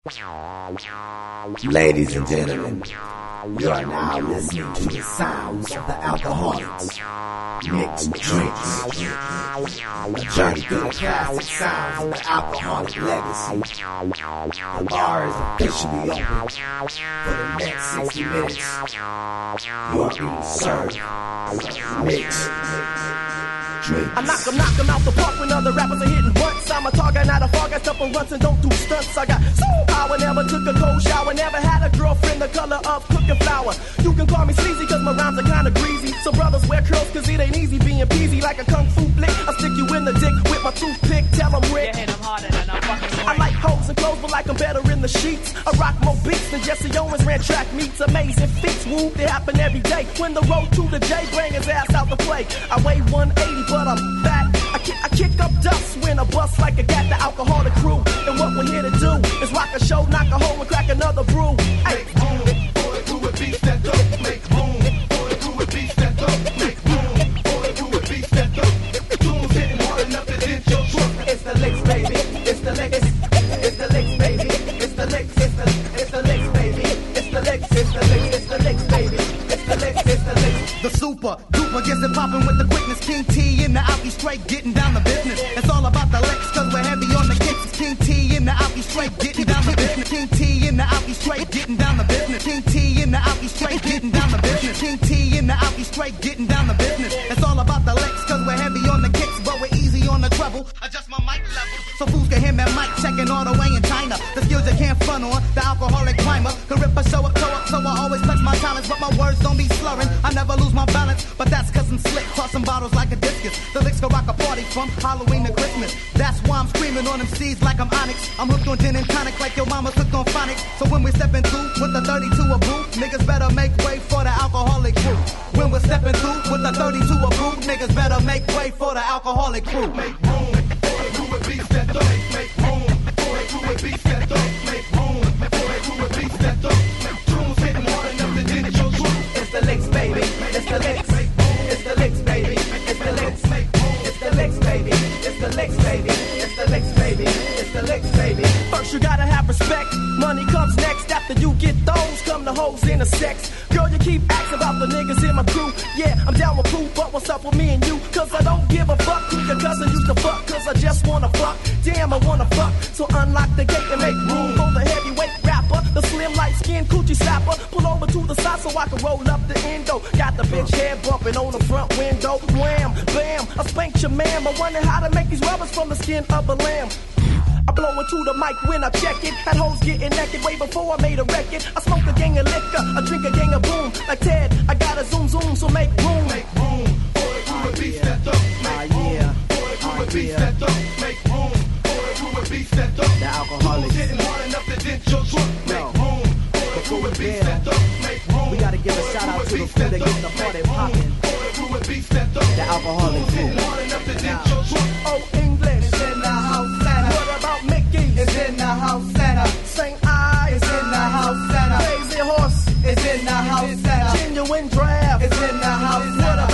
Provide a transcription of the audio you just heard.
Ladies and gentlemen, you are now listening to the sounds of the alcoholics. Mixed drinks. A journey through the classic sounds of the alcoholic legacy. The bar is officially open. For the next 60 minutes, you are being served mixed drinks. I knock 'em out the park when other rappers are hitting butts. I'm a target, not a fog. I step on runs and don't do stunts. I got soul power, never took a cold shower. Never had a girlfriend the color of cooking flour. You can call me sleazy cause my rhymes are kinda greasy. So brothers wear curls cause it ain't easy being peasy. Like a kung fu flick, I stick you in the dick with my toothpick. Tell 'em Rick. You hit 'em harder than I'm fucking I like hoes and clothes, but like I'm better in the sheets. I rock more beats than Jesse Owens ran track meets. Amazing feats, woo, they happen every day. When the road to the J, bring his ass out the play. I weigh 180, but I'm fat. I kick up dust when I bust like a gat, the alcoholic crew. And what we're here to do is rock a show, knock a hole, and crack another brew. Hey. Make room for the crew with beats that dope. Make room for the crew with beats that dope. Make room for the crew with beats that dope. Tunes hitting hard enough to dent your truck. It's the licks, baby. It's the licks. It's the licks, baby. It's the licks. It's the licks, baby. It's the licks. It's the licks. It's the licks, baby. It's the licks. It's the licks. The super duper gets it poppin' with the quickness. King T in the Alky straight getting down the business. It's all about the licks cause we're heavy on the kicks. It's King T in the Alky straight getting down the business. King T in the Alky straight getting down the business. King T in the Alky straight getting down the business. King T in the Alky straight getting down the business. It's all about the licks cause we're heavy on the kicks, but we're easy on the treble. Adjust my mic level so fools can hear me mic checking all the way in China. The skills you can't front on, the alcoholic primer. Can rip a show up, so I always flex my talents, but my words don't be slurring. I never lose my balance, but that's cause I'm slick, tossing bottles like a discus. The licks can rock a party from Halloween to Christmas. That's why I'm screaming on them seeds like I'm Onyx. I'm hooked on gin and tonic like your mama's hooked on phonics. So when we're stepping through with the 32 a brew, niggas better make way for the alcoholic crew. When we're stepping through with the 32 a brew, niggas better make way for the alcoholic crew. Make room for the crew with beats that dope. Make room for the crew with beats that dope. Make room for the crew with beats that dope. Tunes hitting hard enough to dent your truck. It's the licks, baby. It's the licks. It's the licks, baby. It's the licks. It's the licks, baby. It's the licks, baby. It's the licks, baby. It's the licks, baby. First you gotta have respect. Money comes next. After you get those, come the hoes in the sex. Girl, you keep asking about the niggas in my crew. Yeah, I'm down with Pooh, but what's up with me and you? Cause I don't give a fuck who your cousin used to fuck. Cause I just wanna fuck. Damn, I wanna fuck. So unlock the gate and make room for the heavyweight rapper. The slim light skin coochie slapper. Pull over to the side so I can roll up the endo. Got the bitch head bumping on the front window. Wham, bam, I spanked your man. I wonder how to make these rubbers from the skin of a lamb. I blow into the mic when I check it. Had hoes getting naked way before I made a record. I smoke a gang of liquor, I drink a gang of boom. Like Ted, I got a zoom, so make room. Make room for the crew with beats that dope. Make room for the crew with beats that dope. Make room for the crew with beats that dope. The alcoholics. Getting hard enough to dent your truck. Make room for the crew with beats that dope. Make room. We gotta give a shout out to the crew that get the party poppin'. For the crew with beats that dope. The alcoholic crew. Getting hard enough to dent your truck. Oh, English. It's in the house, Santa. What about Mickey? It's in the house, Santa. Saint Eyes. It's in the house, Santa. Crazy Horse. It's in the house, Santa. Genuine Draft. It's in the house, What Santa.